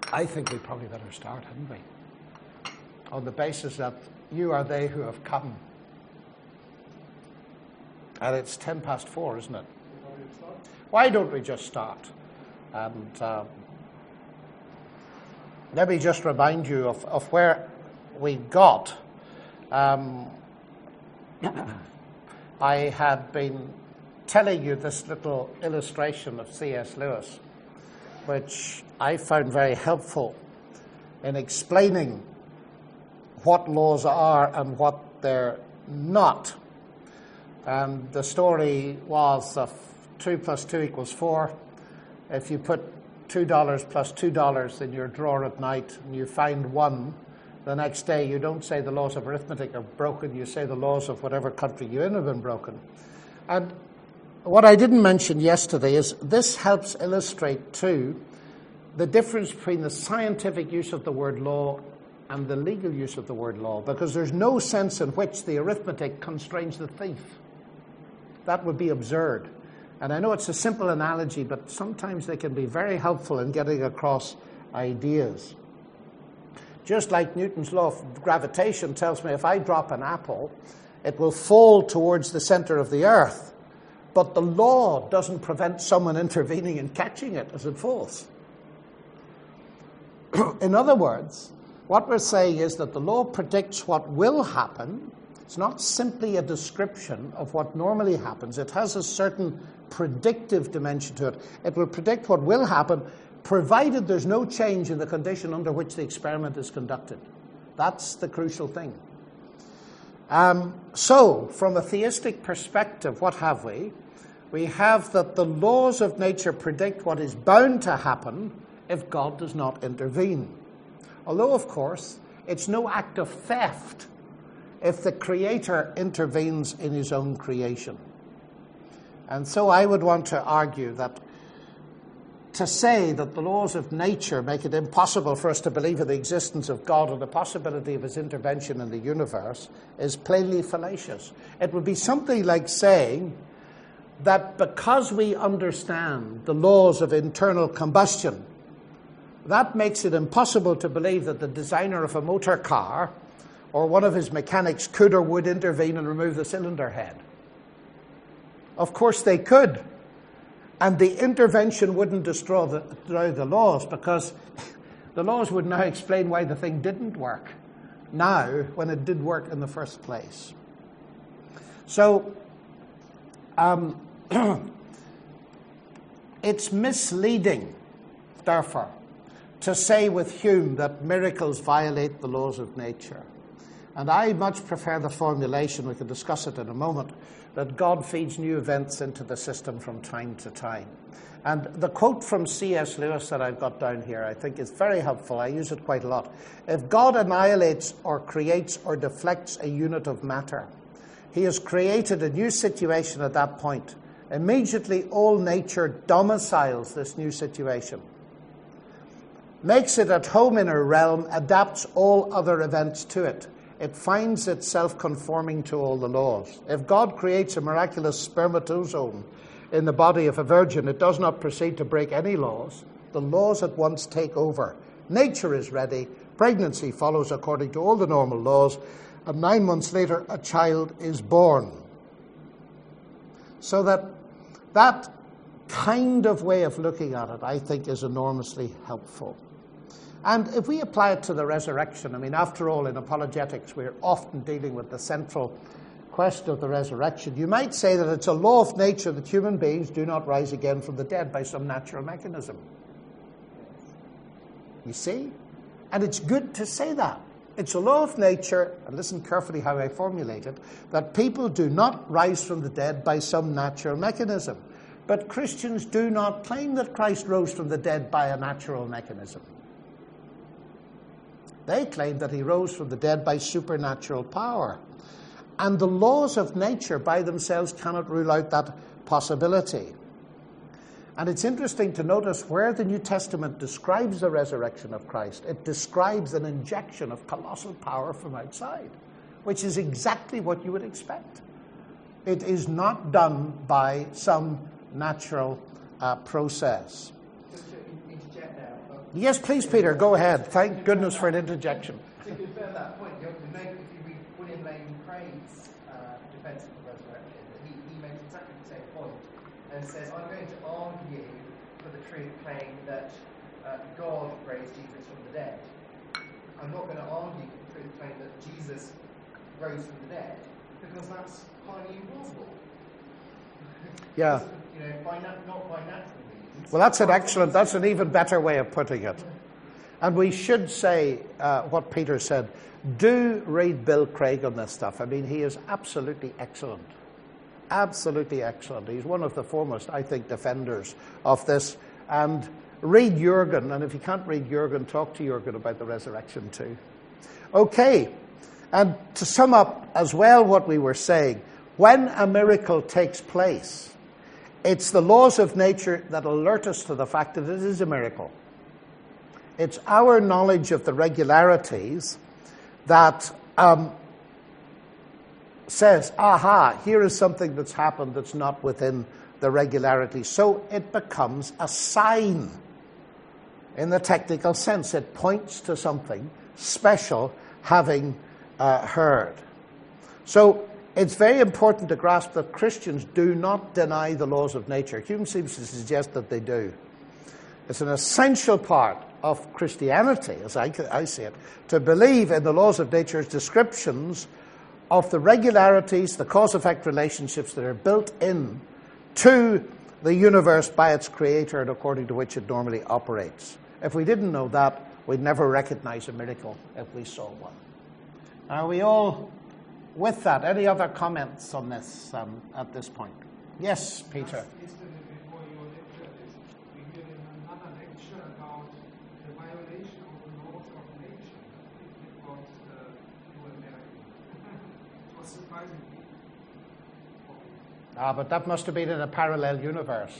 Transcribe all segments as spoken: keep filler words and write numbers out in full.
I think we probably better start, hadn't we? On the basis that you are they who have come. And it's ten past four, isn't it? Why don't we just start? And um, let me just remind you of, of where we got. Um, I had been telling you this little illustration of C S Lewis, which I found very helpful in explaining what laws are and what they're not. And the story was of two plus two equals four. If you put two dollars plus two dollars in your drawer at night and you find one, the next day you don't say the laws of arithmetic are broken, you say the laws of whatever country you're in have been broken. And what I didn't mention yesterday is this helps illustrate, too, the difference between the scientific use of the word law and the legal use of the word law, because there's no sense in which the arithmetic constrains the thief. That would be absurd. And I know it's a simple analogy, but sometimes they can be very helpful in getting across ideas. Just like Newton's law of gravitation tells me if I drop an apple, it will fall towards the center of the earth. But the law doesn't prevent someone intervening and catching it as it falls. In other words, what we're saying is that the law predicts what will happen. It's not simply a description of what normally happens. It has a certain predictive dimension to it. It will predict what will happen, provided there's no change in the condition under which the experiment is conducted. That's the crucial thing. Um, so, from a theistic perspective, what have we? We have that the laws of nature predict what is bound to happen if God does not intervene. Although, of course, it's no act of theft if the Creator intervenes in his own creation. And so I would want to argue that to say that the laws of nature make it impossible for us to believe in the existence of God or the possibility of his intervention in the universe is plainly fallacious. It would be something like saying that because we understand the laws of internal combustion, that makes it impossible to believe that the designer of a motor car or one of his mechanics could or would intervene and remove the cylinder head. Of course they could. And the intervention wouldn't destroy the, destroy the laws, because the laws would now explain why the thing didn't work now when it did work in the first place. So um, it's misleading, therefore, to say with Hume that miracles violate the laws of nature. And I much prefer the formulation, we can discuss it in a moment, that God feeds new events into the system from time to time. And the quote from C S Lewis that I've got down here, I think is very helpful. I use it quite a lot. If God annihilates or creates or deflects a unit of matter, he has created a new situation at that point. Immediately all nature domiciles this new situation, makes it at home in a realm, adapts all other events to it. It finds itself conforming to all the laws. If God creates a miraculous spermatozoon in the body of a virgin, it does not proceed to break any laws. The laws at once take over. Nature is ready. Pregnancy follows according to all the normal laws. And nine months later, a child is born. So that that kind of way of looking at it, I think, is enormously helpful. And if we apply it to the resurrection, I mean, after all, in apologetics, we're often dealing with the central question of the resurrection. You might say that it's a law of nature that human beings do not rise again from the dead by some natural mechanism. You see? And it's good to say that. It's a law of nature, and listen carefully how I formulate it, that people do not rise from the dead by some natural mechanism. But Christians do not claim that Christ rose from the dead by a natural mechanism. They claim that he rose from the dead by supernatural power. And the laws of nature by themselves cannot rule out that possibility. And it's interesting to notice where the New Testament describes the resurrection of Christ. It describes an injection of colossal power from outside, which is exactly what you would expect. It is not done by some natural uh, process. Just to interject there, Yes, please, Peter, go ahead. Thank goodness for an interjection. To confirm that point, you have to note if you read William Lane Craig's uh, defense of the resurrection, that he, he makes exactly the same point and says, I'm going to argue for the truth claim that uh, God raised Jesus from the dead. I'm not going to argue for the truth claim that Jesus rose from the dead, because that's highly implausible. Yeah. You know, by na- not by natural means. Well, that's an excellent, that's an even better way of putting it. And we should say uh, what Peter said. Do read Bill Craig on this stuff. I mean, he is absolutely excellent. Absolutely excellent. He's one of the foremost, I think, defenders of this. And read Jürgen, and if you can't read Jürgen, talk to Jürgen about the resurrection too. Okay, and to sum up as well what we were saying, when a miracle takes place, it's the laws of nature that alert us to the fact that it is a miracle. It's our knowledge of the regularities that um, says, aha, here is something that's happened that's not within the regularity. So it becomes a sign. In the technical sense, it points to something special having uh, heard. So it's very important to grasp that Christians do not deny the laws of nature. Hume seems to suggest that they do. It's an essential part of Christianity, as I, I see it, to believe in the laws of nature's descriptions of the regularities, the cause-effect relationships that are built in to the universe by its creator and according to which it normally operates. If we didn't know that, we'd never recognize a miracle if we saw one. Are we all with that? Any other comments on this um, at this point? Yes, Peter. Yesterday before your lecture, we did another lecture about the violation of the laws of nature. It was uh, to America. It was surprising. Ah, but that must have been in a parallel universe.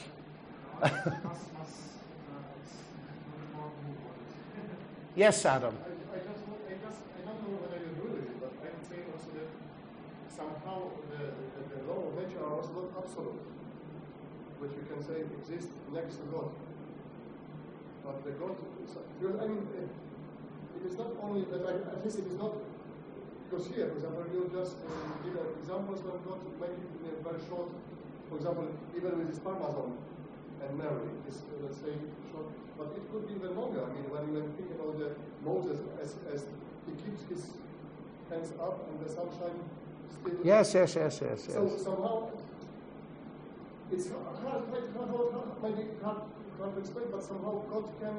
Yes, Adam. I, I, just, I, just, I don't know whether you agree with it, but I would say also that somehow the, the, the law of nature are also not absolute, which we can say exists next to God. But the God, because I mean, it, it is not only that, I, at least it is not, because here, for example, you just uh, give examples when God make it in a very short, for example, even with his parmesan and Mary, is, uh, let's say, short. But it could be even longer. I mean, when you think about the Moses, as, as he keeps his hands up and the sunshine still. Yes, yes, yes, yes, yes. So somehow, it's hard, hard, hard, hard, maybe hard, hard to explain, but somehow God can.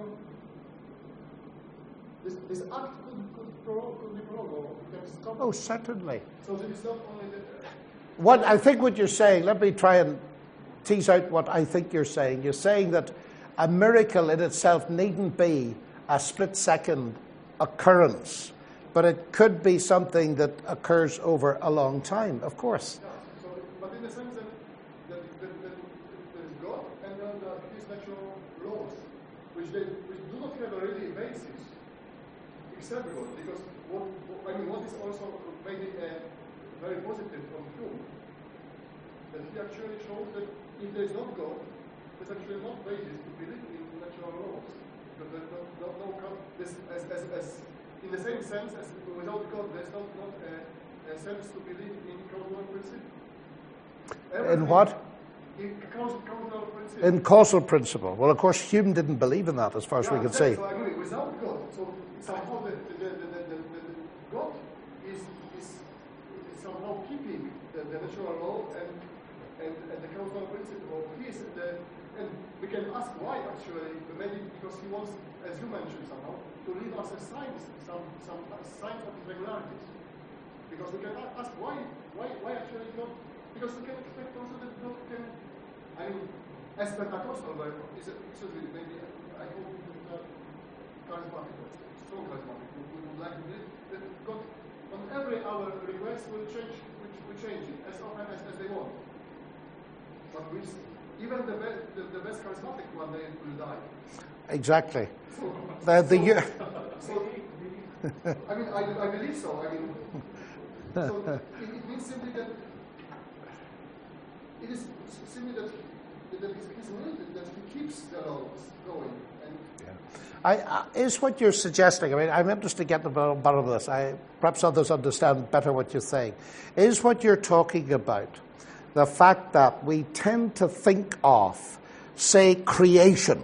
This, this act could, could, prolong, could be prolonged, or can stop. Oh, certainly. So it is not only the. What I think what you're saying, let me try and tease out what I think you're saying. You're saying that a miracle in itself needn't be a split-second occurrence, but it could be something that occurs over a long time, of course. Yeah, so, but in the sense that, that, that, that there is God and then there are his natural laws, which, they, which do not have a really basis, except God, because what, I mean, what is also maybe a very positive from Hume, that he actually shows that if there is not God, there's actually not basis to believe in natural laws. Because there's no, no, no this, as, as, as, in the same sense as without God, there's not, not a, a sense to believe in causal principle. In what? In causal, causal principle. In causal principle. Well, of course, Hume didn't believe in that, as far as yeah, we can exactly. see. So I agree, without God, so somehow the, the, the, the, the, the, the God is, is, is somehow keeping the, the natural law and, and, and the causal principle. He is the. And we can ask why, actually, maybe because he wants, as you mentioned somehow, to leave us a signs, some some signs of regularities. Because we can ask why, why, why actually God, because we can expect also that God can, I mean, as Pentecostal, is it, excuse me, maybe, I hope it's not charismatic, strong charismatic, we, we would like to believe that God, on every our request, will change, will, will change it as often as, as they want. But we Even the best, the, the best charismatic one day will die. Exactly. So, The, the, so, so, I mean, I, I believe so. I mean, so it, it means simply that it is simply that, that he's, he's willing, that he keeps the laws going. And yeah. I, uh, is what you're suggesting, I mean, I'm interested to get the bottom of this. I, perhaps others understand better what you're saying. Is what you're talking about the fact that we tend to think of, say, creation.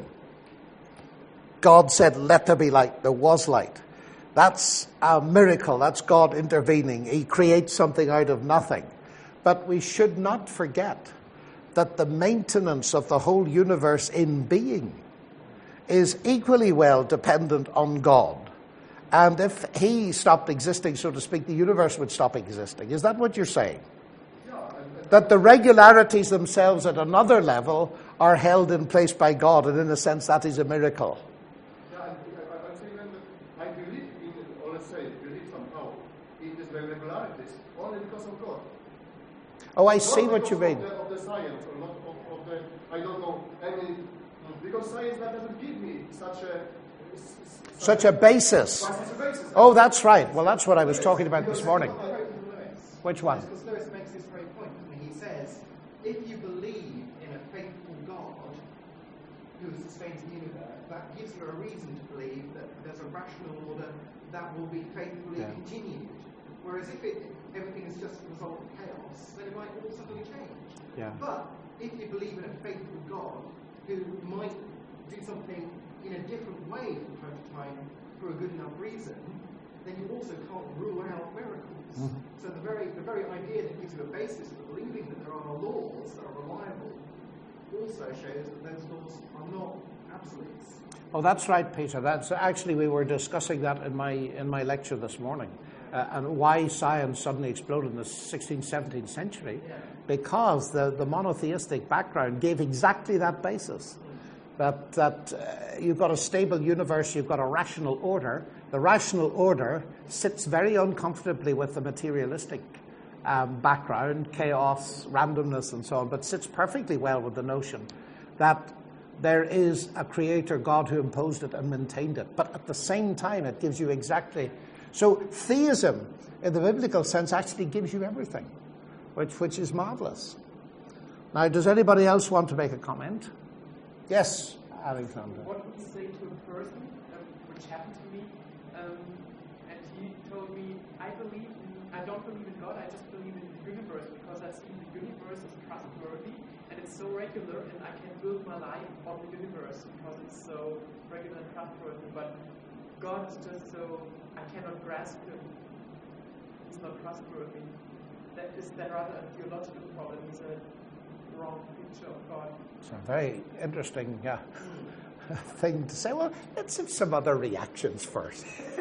God said, let there be light. There was light. That's a miracle. That's God intervening. He creates something out of nothing. But we should not forget that the maintenance of the whole universe in being is equally well dependent on God. And if he stopped existing, so to speak, the universe would stop existing. Is that what you're saying? Yeah, and, and That the regularities themselves at another level are held in place by God, and in a sense that is a miracle. yeah, and I, I, I say then that I believe in, or let's say, believe somehow in these regularities only because of God. Oh, I see Not what you because mean. Of the, of the science, or not of, of the, I don't know, any, because science that doesn't give me such a Such a basis. such a basis. Oh, that's right. Well, that's what I was talking about this morning. Which one? Because Lewis makes this very point. I mean, he says, if you believe in a faithful God who sustains the universe, that gives you a reason to believe that there's a rational order that will be faithfully Yeah. continued. Whereas if it, everything is just a result of chaos, then it might all suddenly change. Yeah. But if you believe in a faithful God who might do something in a different way from time to time for a good enough reason, then you also can't rule out miracles. Mm-hmm. So the very the very idea that gives you a basis for believing that there are laws that are reliable also shows that those laws are not absolutes. Oh, that's right, Peter. That's actually, we were discussing that in my in my lecture this morning, uh, and why science suddenly exploded in the sixteenth, seventeenth century, Yeah. because the, the monotheistic background gave exactly that basis. That that uh, you've got a stable universe, you've got a rational order. The rational order sits very uncomfortably with the materialistic um, background, chaos, randomness, and so on, but sits perfectly well with the notion that there is a creator God who imposed it and maintained it. But at the same time, it gives you exactly... So theism, in the biblical sense, actually gives you everything, which, which is marvelous. Now, does anybody else want to make a comment? Yes, Alexander. What we say to a person, um, which happened to me, um, and he told me, I believe, in, I don't believe in God, I just believe in the universe, because I've seen the universe is trustworthy, and it's so regular, and I can build my life on the universe, because it's so regular and trustworthy, but God is just so, I cannot grasp him. He's not trustworthy. That is that rather a theological problem, he's a wrong picture of God. It's a very interesting uh, thing to say. Well, let's have some other reactions first.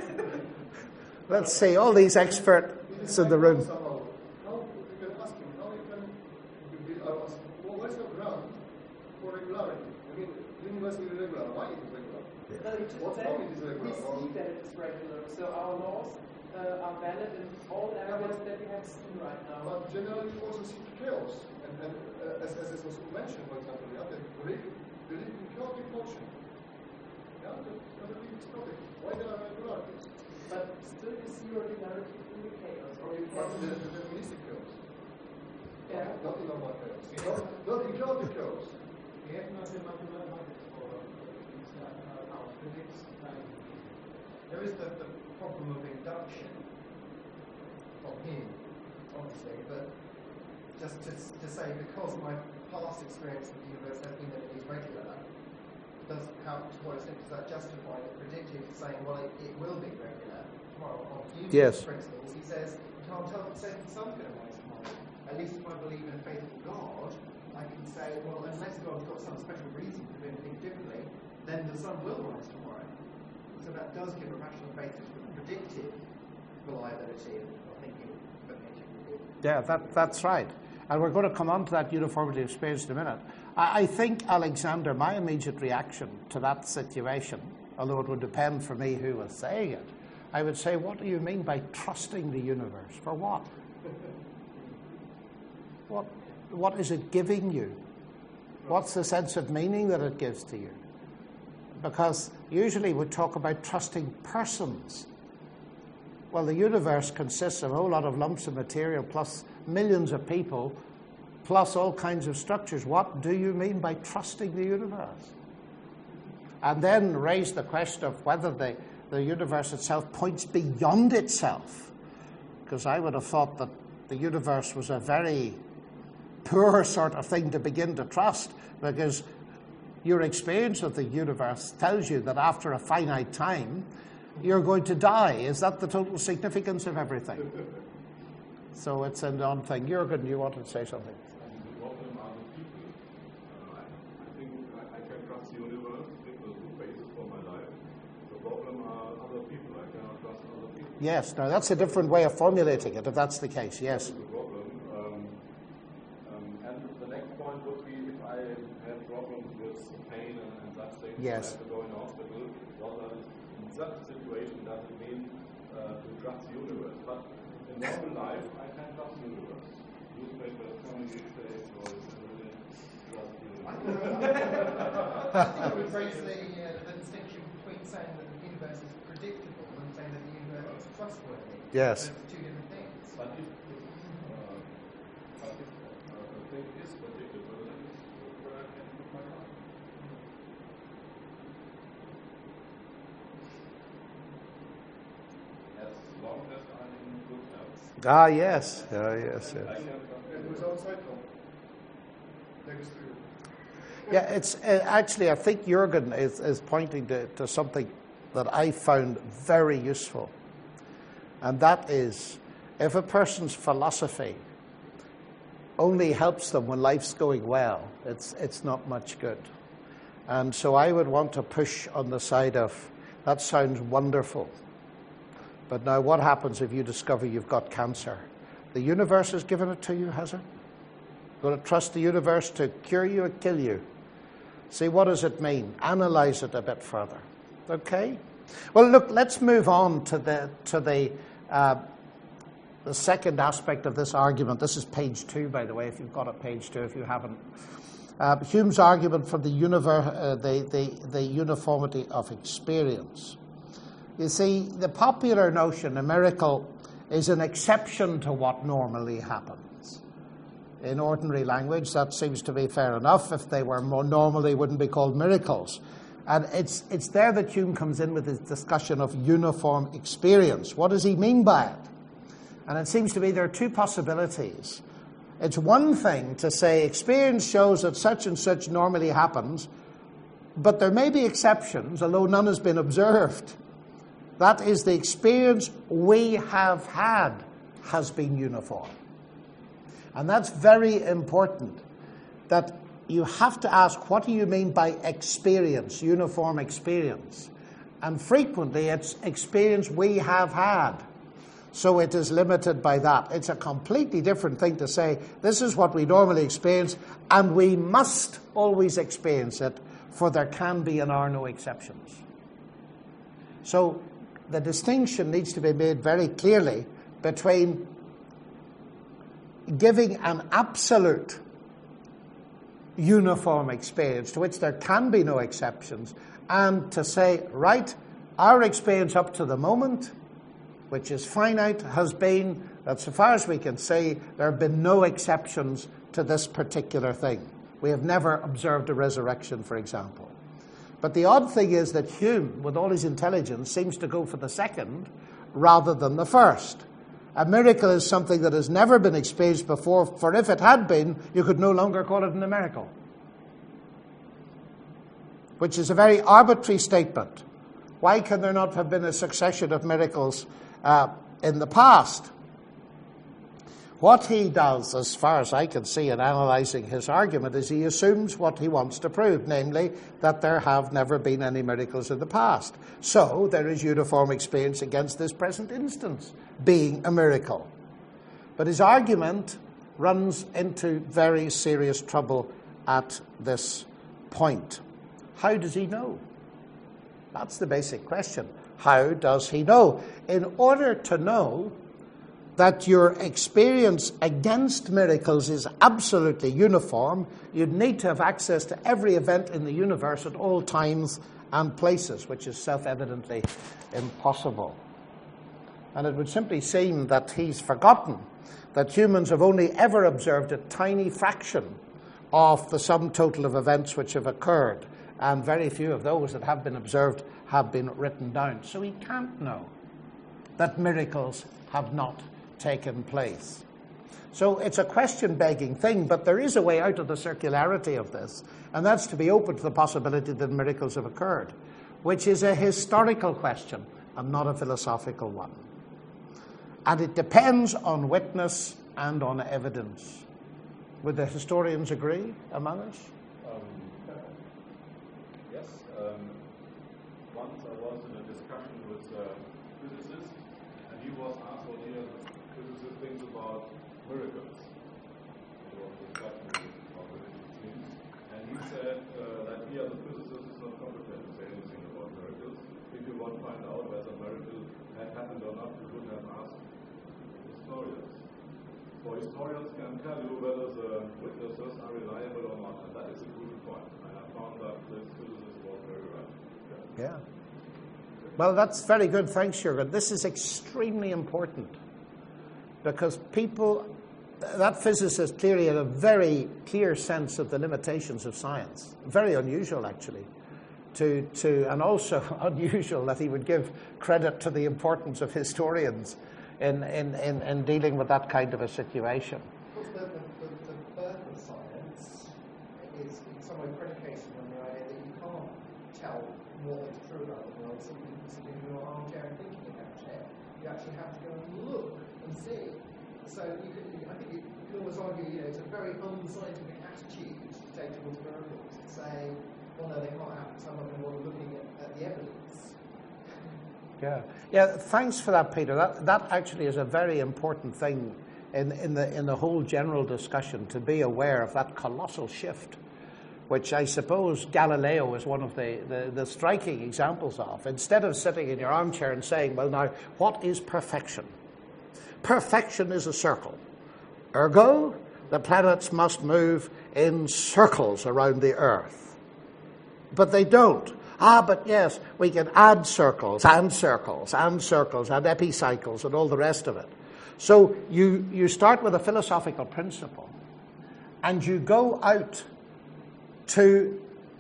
Let's see, all these experts in the room. Somehow, how you can ask him, how you can you be, I ask, well, what's the ground for regularity? I mean, universe is irregular. Why is it regular? No, he just What said point is we regular? see that it's regular. So our laws uh, are valid in all areas that we have seen right now. But generally you also see chaos. And, and uh, as, as this was mentioned, for example, yeah, that believe, believe in chaotic motion. Yeah, that, that belief is chaotic. Why there are regularities? But still you see regularity in the chaos. Or you But can the, the deterministic chaos. yeah. Not in normal chaos. Not, not in chaotic chaos. We have not the mathematics for these uh, our physics and There is the, the problem of induction from him, obviously, but just to, to say, because my past experience of the universe has been that it is regular, does how, to what extent does that justify the predictive saying, well, it, it will be regular tomorrow on Hume's Yes. principles? He says, you can't tell if the second sun's going to rise tomorrow. At least if I believe in a faithful God, I can say, well, unless God's got some special reason for doing things differently, then the sun will rise tomorrow. So that does give a rational basis for the predictive reliability of thinking that nature will be. Yeah, that, that's right. And we're going to come on to that uniformity of experience in a minute. I, I think, Alexander, my immediate reaction to that situation, although it would depend for me who was saying it, I would say, what do you mean by trusting the universe? For what? What, what is it giving you? What's the sense of meaning that it gives to you? Because usually we talk about trusting persons. Well, the universe consists of a whole lot of lumps of material plus millions of people plus all kinds of structures. What do you mean by trusting the universe? and then raise the question of whether the, the universe itself points beyond itself. Because I would have thought that the universe was a very poor sort of thing to begin to trust, because your experience of the universe tells you that after a finite time, you're going to die. Is that the total significance of everything? So it's an odd thing. Jürgen, you wanted to say something? The problem are the people. Uh, I, I think I, I can trust the universe, people who basis for my life. The problem are other people. I cannot trust other people. Yes, now that's a different way of formulating it, if that's the case, yes. That's the problem. Um, um, and the next point would be if I have problems with pain and, and such things, yes. I have to go in the hospital. Well, that is, in such a situation, does it mean uh, to trust the universe? But in normal life, I can trust the universe. Newspapers coming these days, or really trust the universe. I think it would raise the, uh, the distinction between saying that the universe is predictable and saying that the universe is trustworthy. Yes. Those are two different things. But if, if, uh, but if uh, the thing is predictable, then it's where I can put my life. As long as I'm in good health. Ah, yes. Ah, yes, yes. I can trust And without cycle. Next to you. Yeah, it's uh, actually, I think Jürgen is, is pointing to, to something that I found very useful. And that is, if a person's philosophy only helps them when life's going well, it's, it's not much good. And so I would want to push on the side of, that sounds wonderful. But now what happens if you discover you've got cancer? The universe has given it to you, has it? Going to trust the universe to cure you or kill you? See, what does it mean? Analyze it a bit further. Okay? Well, look, let's move on to the to the uh, the second aspect of this argument. This is page two, by the way, if you've got it, page two, if you haven't. Uh, Hume's argument for the, univer- uh, the, the, the uniformity of experience. You see, the popular notion, a miracle, is an exception to what normally happens. In ordinary language, that seems to be fair enough. If they were more normal, they wouldn't be called miracles. And it's it's there that Hume comes in with his discussion of uniform experience. What does he mean by it? And it seems to me there are two possibilities. It's one thing to say experience shows that such and such normally happens, but there may be exceptions, although none has been observed. That is, the experience we have had has been uniform. And that's very important, that you have to ask, what do you mean by experience, uniform experience? And frequently it's experience we have had. So it is limited by that. It's a completely different thing to say, this is what we normally experience, and we must always experience it, for there can be and are no exceptions. So the distinction needs to be made very clearly between giving an absolute uniform experience to which there can be no exceptions, and to say, right, our experience up to the moment, which is finite, has been that so far as we can say, there have been no exceptions to this particular thing. We have never observed a resurrection, for example. But the odd thing is that Hume, with all his intelligence, seems to go for the second rather than the first. A miracle is something that has never been experienced before, for if it had been, you could no longer call it a miracle. Which is a very arbitrary statement. Why can there not have been a succession of miracles uh, in the past? What he does, as far as I can see in analysing his argument, is he assumes what he wants to prove, namely that there have never been any miracles in the past. So there is uniform experience against this present instance being a miracle. But his argument runs into very serious trouble at this point. How does he know? That's the basic question. How does he know? In order to know that your experience against miracles is absolutely uniform, you'd need to have access to every event in the universe at all times and places, which is self-evidently impossible. And it would simply seem that he's forgotten that humans have only ever observed a tiny fraction of the sum total of events which have occurred, and very few of those that have been observed have been written down. So he can't know that miracles have not taken place. So it's a question-begging thing, but there is a way out of the circularity of this, and that's to be open to the possibility that miracles have occurred, which is a historical question and not a philosophical one. And it depends on witness and on evidence. Would the historians agree among us? Um, yes. Um, once I was in a discussion with a physicist, and he was asked what he, a physicist, thinks about miracles. It was a discussion about religious things, and he said uh, that he, as a physicist, is not competent to say anything about miracles. If you want to find out whether a miracle had happened or not, you would have asked historians. For historians can tell you whether the witnesses are reliable or not, and that is a crucial point. And I found that this physicist was very right. Yeah. Yeah. Well, that's very good. Thanks, Jürgen. This is extremely important because people, that physicist clearly had a very clear sense of the limitations of science. Very unusual, actually. To, to, and also unusual that he would give credit to the importance of historians in, in, in, in dealing with that kind of a situation. Of course, the, the, the, the birth of science is in some way predicated on the idea that you can't tell what is true about the world simply sitting in your armchair and thinking in that chair. You actually have to go and look and see. So you could, I think you can almost argue, you know, it's a very unscientific attitude to take towards miracles to say, well, no, they can't happen, so I'm not going to bother looking at, at the evidence. Yeah, yeah. Thanks for that, Peter. That that actually is a very important thing in in the in the whole general discussion, to be aware of that colossal shift, which I suppose Galileo is one of the, the, the striking examples of. Instead of sitting in your armchair and saying, well, now, what is perfection? Perfection is a circle. Ergo, the planets must move in circles around the Earth. But they don't. Ah, but yes, we can add circles and circles and circles and epicycles and all the rest of it. So you, you start with a philosophical principle and you go out to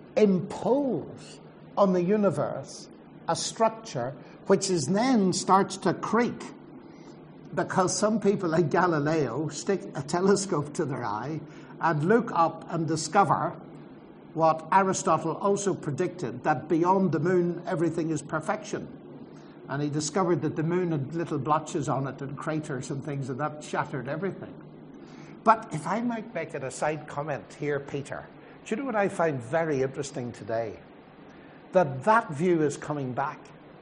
impose on the universe a structure which is then starts to creak because some people like Galileo stick a telescope to their eye and look up and discover what Aristotle also predicted, that beyond the moon everything is perfection. And he discovered that the moon had little blotches on it and craters and things, and that shattered everything. But if I might make it a side comment here, Peter, do you know what I find very interesting today? That that view is coming back.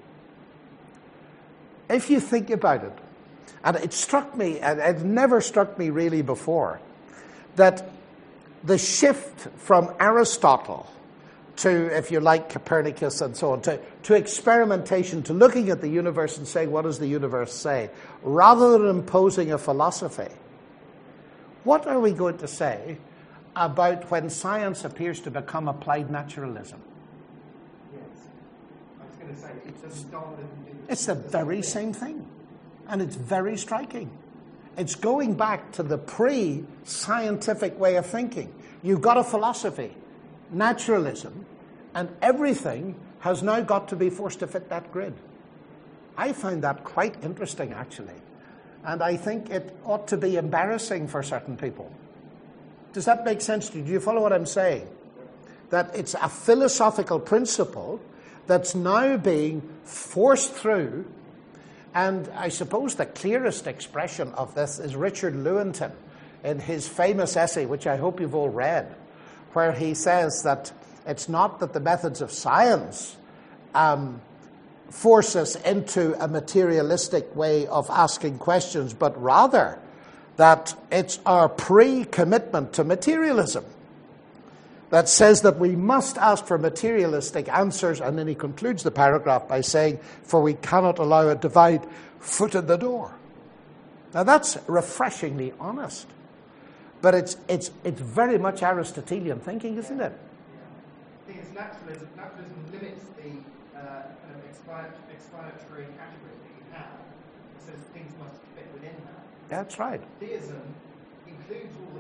If you think about it, and it struck me, and it never struck me really before, that the shift from Aristotle to, if you like, Copernicus and so on, to, to experimentation, to looking at the universe and saying, what does the universe say, rather than imposing a philosophy, what are we going to say about when science appears to become applied naturalism? Yes. I was going to say, it's a Darwin. It's the very same thing. And it's very striking. It's going back to the pre-scientific way of thinking. You've got a philosophy, naturalism, and everything has now got to be forced to fit that grid. I find that quite interesting, actually. And I think it ought to be embarrassing for certain people. Does that make sense to you? Do you follow what I'm saying? That it's a philosophical principle that's now being forced through. And I suppose the clearest expression of this is Richard Lewontin in his famous essay, which I hope you've all read, where he says that it's not that the methods of science um, force us into a materialistic way of asking questions, but rather that it's our pre-commitment to materialism that says that we must ask for materialistic answers, and then he concludes the paragraph by saying, for we cannot allow a divine foot in the door. Now that's refreshingly honest, but it's it's it's very much Aristotelian thinking, isn't it? I think it's naturalism. Naturalism limits the uh, kind of explanatory, explanatory categories that you have. It says things must fit within that. That's right. Theism includes all the, all the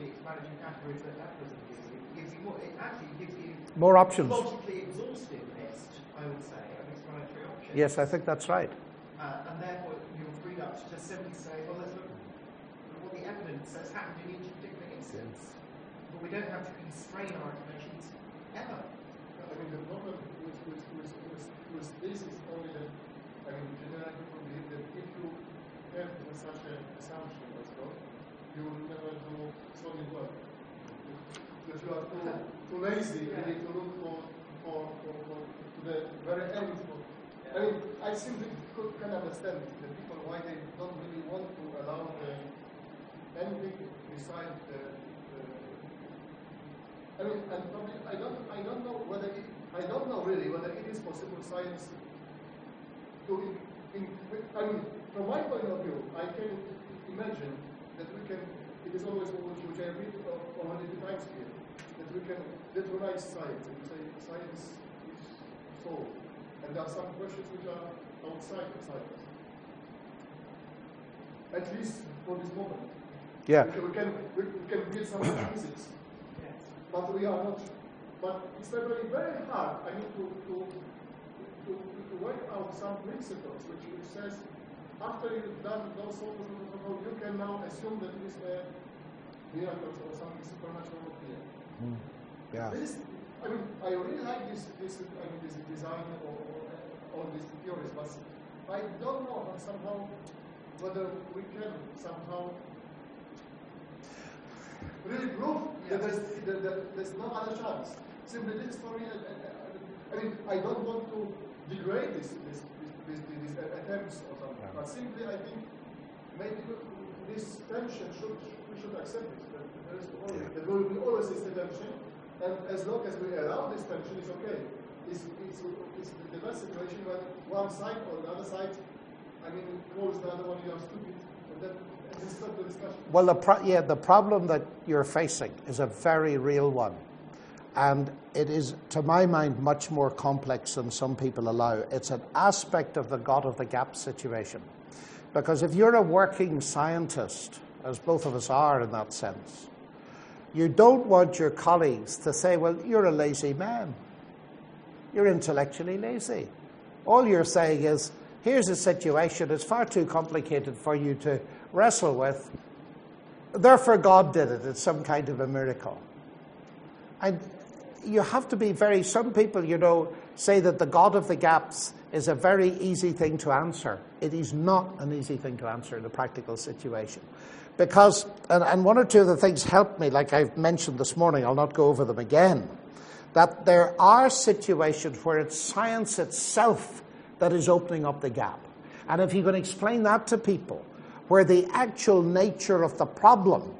the explanatory categories that that doesn't give you. It gives you more, it actually gives you More options. a logically exhaustive list, I would say, of explanatory options. Yes, I think that's right. Uh, and therefore, you're freed up to just simply say, well, let's look at what the evidence has happened in each particular instance. But we don't have to constrain our explanations ever. I mean, the problem with, with, with, with, with this is only that, I mean, generally people believe that if you have such an assumption as well, you will never do solid work. That you are too, too lazy, you need to look for, for, for, for to the very end. For, I mean, I simply could, can understand the people why they don't really want to allow the, anything besides the, the I mean, and probably, I don't, I don't know whether it, I don't know really whether it is possible science to, in, in, I mean, from my point of view, I can imagine that we can, it is always which, which I read already two times here, that we can detronize science and say science is solved. And there are some questions which are outside of science. At least for this moment. Yeah. We can, we, we can build some physics. Yes. But we are not. But it's very, very hard. I mean, to to, to, to work out some principles, which, which says after you've done those sort of protocol, you can now assume that it is a miracle or something supernatural here. Mm. Yeah. This, I mean, I really like this, this, I mean, this design or, or all these theories, but I don't know somehow whether we can somehow really prove that there's, that, that there's no other chance. Simply this story, I, I, I mean, I don't want to degrade this, this, this, this, these attempts or something, but simply I think maybe this tension should, we should accept it. That there, is always, there will be always this tension, and as long as we allow this tension, it's okay. It's, it's, it's the best situation when one side or the other side, I mean, calls the other one, you are stupid, and then and stop the discussion. Well, the pro- yeah, the problem that you're facing is a very real one. And it is, to my mind, much more complex than some people allow. It's an aspect of the God of the Gap situation. Because if you're a working scientist, as both of us are in that sense, you don't want your colleagues to say, well, you're a lazy man. You're intellectually lazy. All you're saying is, here's a situation, it's far too complicated for you to wrestle with. Therefore, God did it. It's some kind of a miracle. And you have to be very, some people, you know, say that the God of the gaps is a very easy thing to answer. It is not an easy thing to answer in a practical situation. Because, and, and one or two of the things helped me, like I've mentioned this morning, I'll not go over them again, that there are situations where it's science itself that is opening up the gap. And if you can explain that to people, where the actual nature of the problem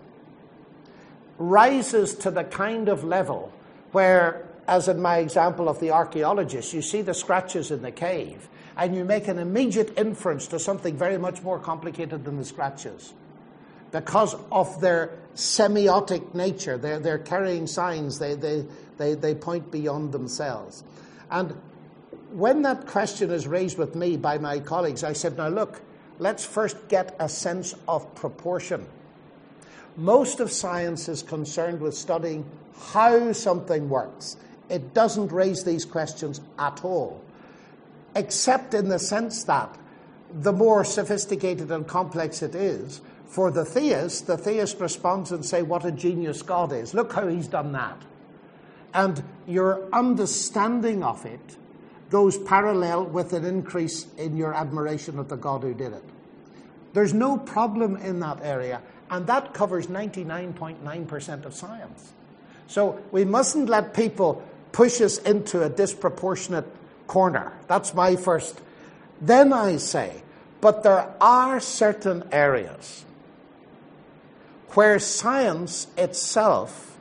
rises to the kind of level where, as in my example of the archaeologist, you see the scratches in the cave, and you make an immediate inference to something very much more complicated than the scratches. Because of their semiotic nature, they're, they're carrying signs, they, they, they, they point beyond themselves. And when that question is raised with me by my colleagues, I said, now look, let's first get a sense of proportion. Most of science is concerned with studying how something works. It doesn't raise these questions at all, except in the sense that the more sophisticated and complex it is, for the theist, the theist responds and says, what a genius God is. Look how he's done that. And your understanding of it goes parallel with an increase in your admiration of the God who did it. There's no problem in that area, and that covers ninety-nine point nine percent of science. So we mustn't let people push us into a disproportionate corner. That's my first. Then I say, but there are certain areas where science itself,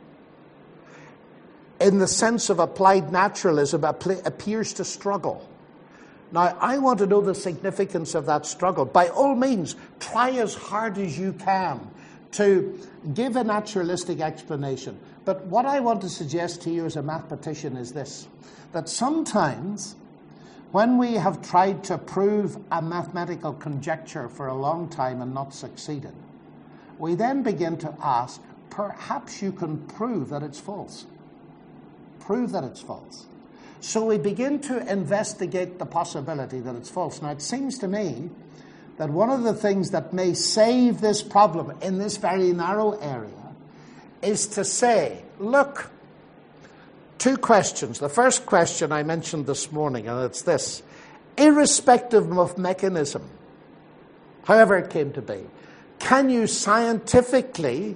in the sense of applied naturalism, appears to struggle. Now, I want to know the significance of that struggle. By all means, try as hard as you can to give a naturalistic explanation. But what I want to suggest to you as a mathematician is this, that sometimes when we have tried to prove a mathematical conjecture for a long time and not succeeded, we then begin to ask, perhaps you can prove that it's false. Prove that it's false. So we begin to investigate the possibility that it's false. Now, it seems to me that one of the things that may save this problem in this very narrow area is to say, look, two questions. The first question I mentioned this morning, and it's this: irrespective of mechanism, however it came to be, can you scientifically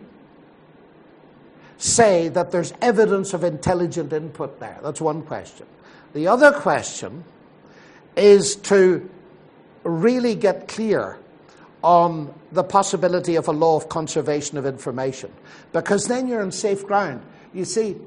say that there's evidence of intelligent input there? That's one question. The other question is to really get clear on the possibility of a law of conservation of information, because then you're on safe ground. You see,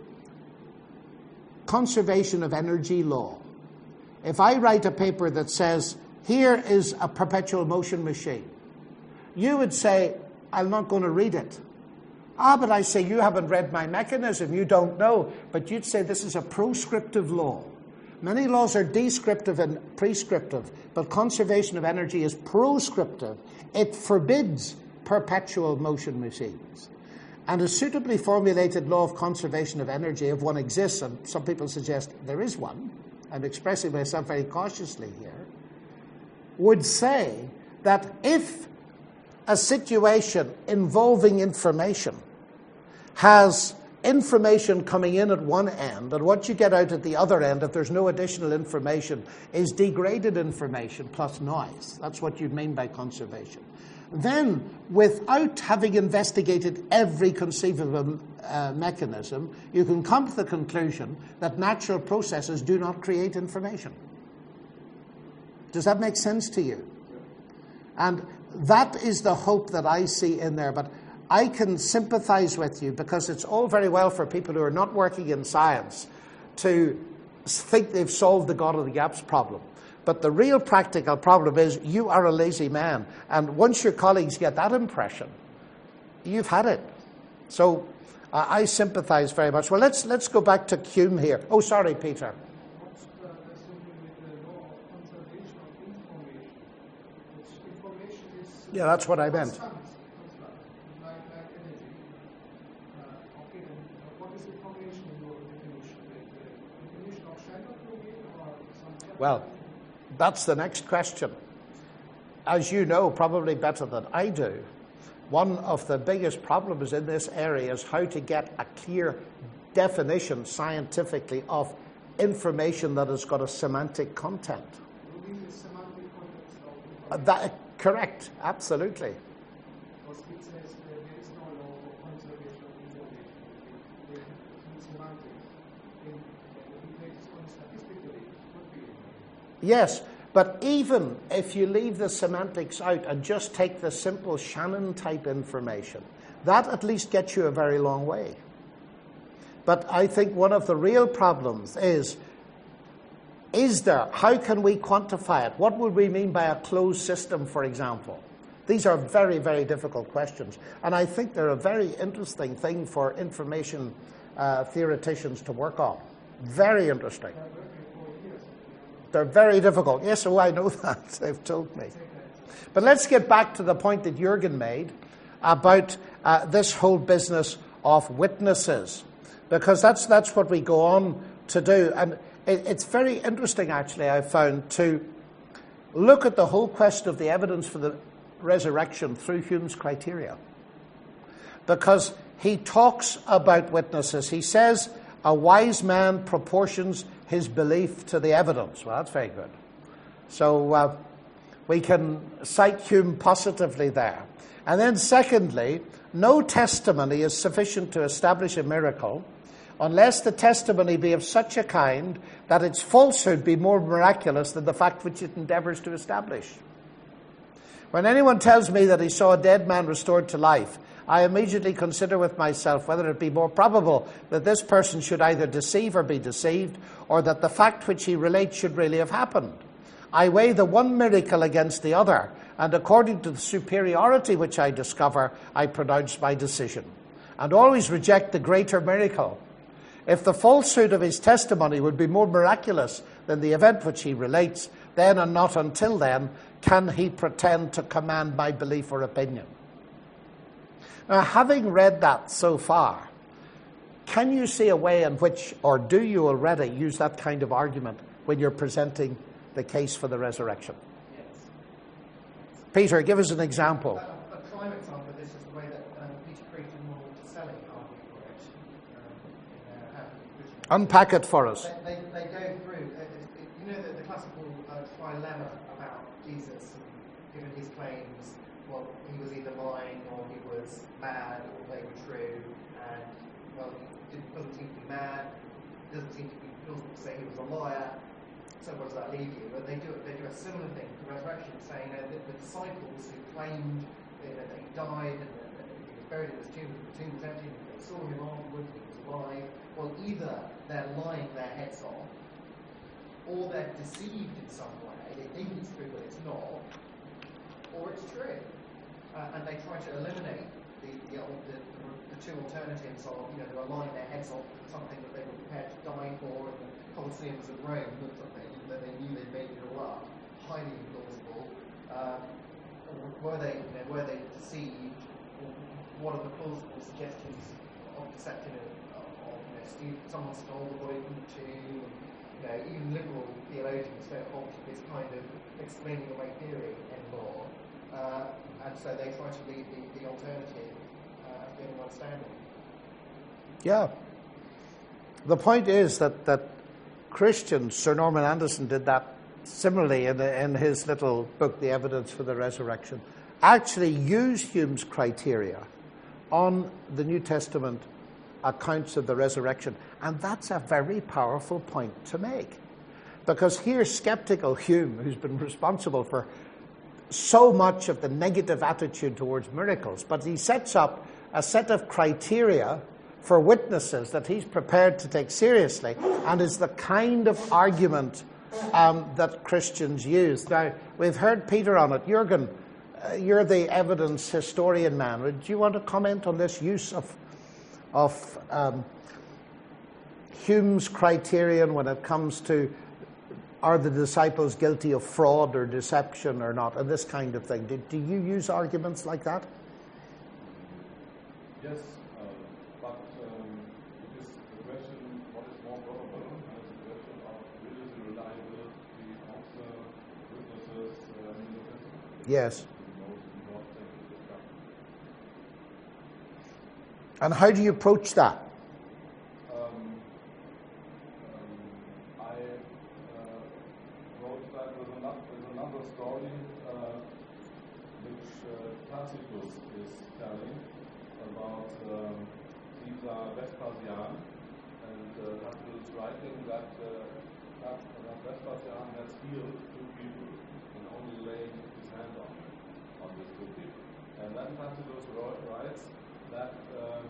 conservation of energy law. If I write a paper that says, here is a perpetual motion machine, you would say, I'm not going to read it. Ah, but I say, you haven't read my mechanism, you don't know. But you'd say this is a proscriptive law. Many laws are descriptive and prescriptive, but conservation of energy is proscriptive. It forbids perpetual motion machines. And a suitably formulated law of conservation of energy, if one exists, and some people suggest there is one, I'm expressing myself very cautiously here, would say that if a situation involving information has information coming in at one end, and what you get out at the other end, if there's no additional information, is degraded information plus noise. That's what you'd mean by conservation. Then, without having investigated every conceivable uh, mechanism, you can come to the conclusion that natural processes do not create information. Does that make sense to you? And that is the hope that I see in there. But I can sympathize with you, because it's all very well for people who are not working in science to think they've solved the God of the gaps problem. But the real practical problem is you are a lazy man. And once your colleagues get that impression, you've had it. So uh, I sympathize very much. Well, let's let's go back to Hume here. Oh, sorry, Peter. What's the, the something with the law of conservation of information? Which information is... Yeah, that's what I meant. Constant, constant, like, like energy. Uh, okay, then uh, what is information in your definition? The, the definition of shadow plugin or something? Well, that's the next question. As you know, probably better than I do, one of the biggest problems in this area is how to get a clear definition scientifically of information that has got a semantic content. You mean the semantic context of Uh, information? that, correct, absolutely. Because it says that there is no law of conservation of information. It, it, it's semantic. In, if it makes it statistically, it could be. Yes, but even if you leave the semantics out and just take the simple Shannon-type information, that at least gets you a very long way. But I think one of the real problems is, is there, how can we quantify it? What would we mean by a closed system, for example? These are very, very difficult questions. And I think they're a very interesting thing for information uh, theoreticians to work on. Very interesting. They're very difficult. Yes, oh, I know that. They've told me. But let's get back to the point that Jürgen made about uh, this whole business of witnesses, because that's that's what we go on to do. And it, it's very interesting, actually, I found, to look at the whole question of the evidence for the resurrection through Hume's criteria, because he talks about witnesses. He says a wise man proportions his belief to the evidence. Well, that's very good. So uh, we can cite Hume positively there. And then secondly, no testimony is sufficient to establish a miracle unless the testimony be of such a kind that its falsehood be more miraculous than the fact which it endeavours to establish. When anyone tells me that he saw a dead man restored to life, I immediately consider with myself whether it be more probable that this person should either deceive or be deceived, or that the fact which he relates should really have happened. I weigh the one miracle against the other, and according to the superiority which I discover, I pronounce my decision, and always reject the greater miracle. If the falsehood of his testimony would be more miraculous than the event which he relates, then and not until then can he pretend to command my belief or opinion. Now, having read that so far, can you see a way in which, or do you already use that kind of argument when you're presenting the case for the resurrection? Yes. Peter, give us an example. A, a prime example of this is the way that um, Peter Creech and Ronald Selling argue for it um, in their How to Be Christian. Unpack it for us. They, they, they go through, uh, you know, the, the classical uh, trilemma about Jesus and given his claims, well, he was either lying or he was mad or they were true, and, well, he didn't, doesn't seem to be mad, doesn't seem to be, doesn't say he was a liar, so what does that leave you? But they do, they do a similar thing for resurrection, saying uh, that the disciples who claimed uh, that he died and that, that he was buried in his tomb, the tomb was empty, and they saw him afterwards, he was alive, well, either they're lying their heads off, or they're deceived in some way, they think it's true but it's not, or it's true. Uh, and they try to eliminate the, the, the, the, the two alternatives of, you know, they were lying their heads off for something that they were prepared to die for, and the Colosseums of Rome looked something that they knew they'd made it all up, highly implausible. Um, or were they, you know, were they deceived? Or what are the plausible suggestions of deception of, of you know, Steve, someone stole the body from the tomb? And, you know, even liberal theologians don't hold to this kind of explaining away theory anymore. Uh, and so they try to leave the, the alternative uh, as being one standing. Yeah. The point is that, that Christians, Sir Norman Anderson did that similarly in, the, in his little book, The Evidence for the Resurrection, actually used Hume's criteria on the New Testament accounts of the resurrection. And that's a very powerful point to make. Because here's skeptical Hume, who's been responsible for so much of the negative attitude towards miracles, but he sets up a set of criteria for witnesses that he's prepared to take seriously, and is the kind of argument um, that Christians use. Now, we've heard Peter on it. Jürgen, uh, you're the evidence historian man. Do you want to comment on this use of, of um, Hume's criterion when it comes to are the disciples guilty of fraud or deception or not, and this kind of thing? Do, do you use arguments like that? Yes, uh, but um, it is the question, what is more probable, and it's the question of really the reliability of the witnesses uh, in the Testament. Yes. The most important thing to discuss. And how do you approach that? Um, um, I uh, wrote that with another, with another story uh, which uh, Tacitus is telling about um, Caesar Vespasian, and uh, Tacitus is writing that, uh, that, that Vespasian has healed two people and only laying his hand on them, on these two people. And then Tacitus writes that um,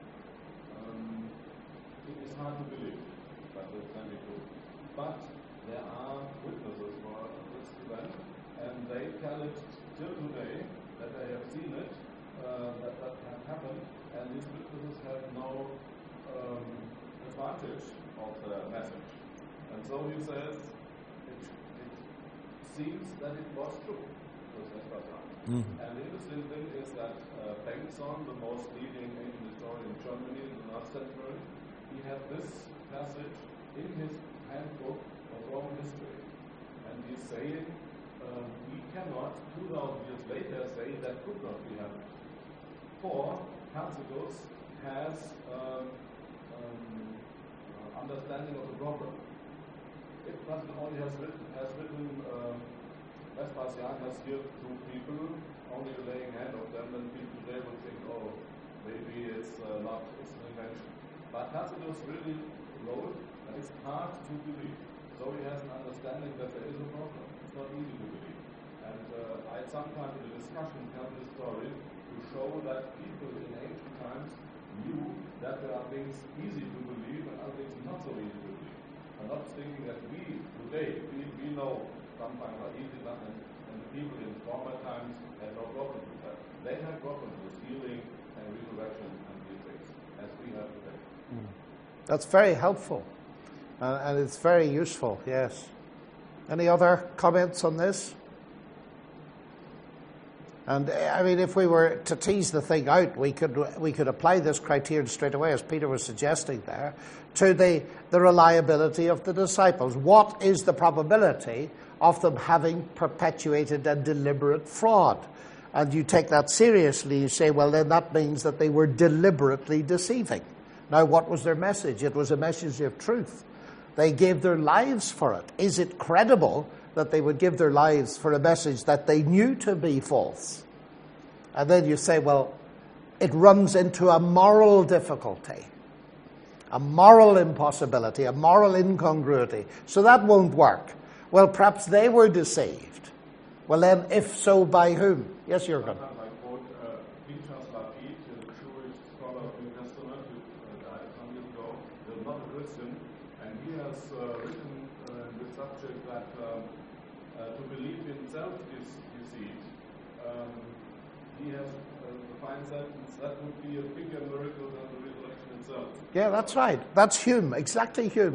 um, it is hard to believe that this can be true. But there are witnesses for this event, and they tell it till today that they have seen it, uh, that that has happened, and these witnesses have no um, advantage of the message. And so he says, it, it seems that it was true. Mm-hmm. And the interesting thing is that uh, Bengtson, the most leading ancient historian in Germany in the last century, he had this passage in his handbook of Roman history. And he's saying, um, we cannot, two thousand years later, say that could not be happened. For Tacitus has um, um, uh, understanding of the problem. If Tacitus only has written, has written um, Vespasian has healed two people, only laying hand of them, then people today would think, oh, maybe it's uh, not, it's an invention. But Tacitus really wrote that it's hard to believe. So he has an understanding that there is a problem. It's not easy to believe. And uh, I sometimes in the discussion tell this story to show that people in ancient times knew that there are things easy to believe and other things not so easy to believe. I'm not thinking that we today, we, we know sometimes are easy enough, and, and the people in former times had no problem with that. They had problems with healing and resurrection and these things, as we have today. Mm. That's very helpful, uh, and it's very useful, yes. Any other comments on this? And I mean, if we were to tease the thing out, we could we could apply this criterion straight away, as Peter was suggesting there, to the, the reliability of the disciples. What is the probability of them having perpetuated a deliberate fraud? And you take that seriously, you say, well, then that means that they were deliberately deceiving. Now, what was their message? It was a message of truth. They gave their lives for it. Is it credible that they would give their lives for a message that they knew to be false? And then you say, well, it runs into a moral difficulty, a moral impossibility, a moral incongruity. So that won't work. Well, perhaps they were deceived. Well, then, if so, by whom? Yes, Jürgen. I quote uh, Pinchas Lapid, a Jewish scholar of the New Testament who uh, died some years ago. He's not a Christian, and he has uh, written uh, in this subject that um, uh, to believe in self-deceit, um, he has uh, the fine sentence, that would be a bigger miracle than the resurrection itself. Yeah, that's right. That's Hume, exactly Hume.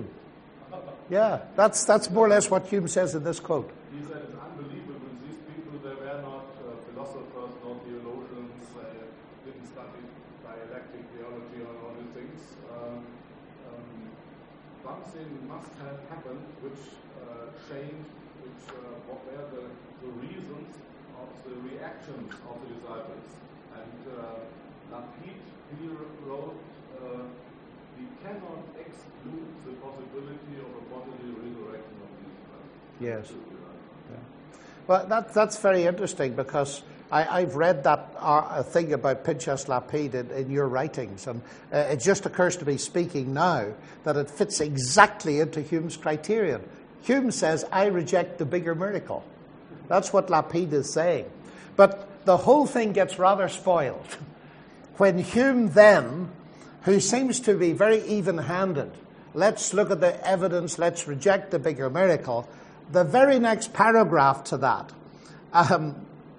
Yeah, that's that's more or less what Hume says in this quote. He said it's unbelievable. These people, they were not uh, philosophers, not theologians, they didn't study dialectic theology or all these things. Um, um, something must have happened which uh, changed, which uh, what were the, the reasons of the reactions of the disciples. And uh, Lapid, he wrote, uh, we cannot exclude the possibility of a bodily resurrection of these men. Yes. Yeah. Well, that, that's very interesting, because I, I've read that uh, thing about Pinchas Lapid in, in your writings, and uh, it just occurs to me, speaking now, that it fits exactly into Hume's criterion. Hume says, I reject the bigger miracle. That's what Lapid is saying. But the whole thing gets rather spoiled when Hume then, who seems to be very even-handed, let's look at the evidence, let's reject the bigger miracle, the very next paragraph to that, um,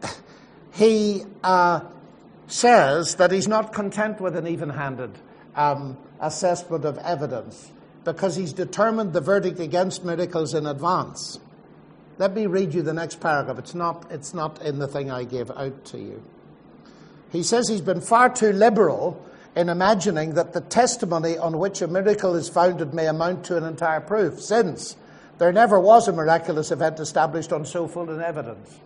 he uh, says that he's not content with an even-handed um, assessment of evidence, because he's determined the verdict against miracles in advance. Let me read you the next paragraph. It's not, it's not in the thing I gave out to you. He says he's been far too liberal in imagining that the testimony on which a miracle is founded may amount to an entire proof, since there never was a miraculous event established on so full an evidence.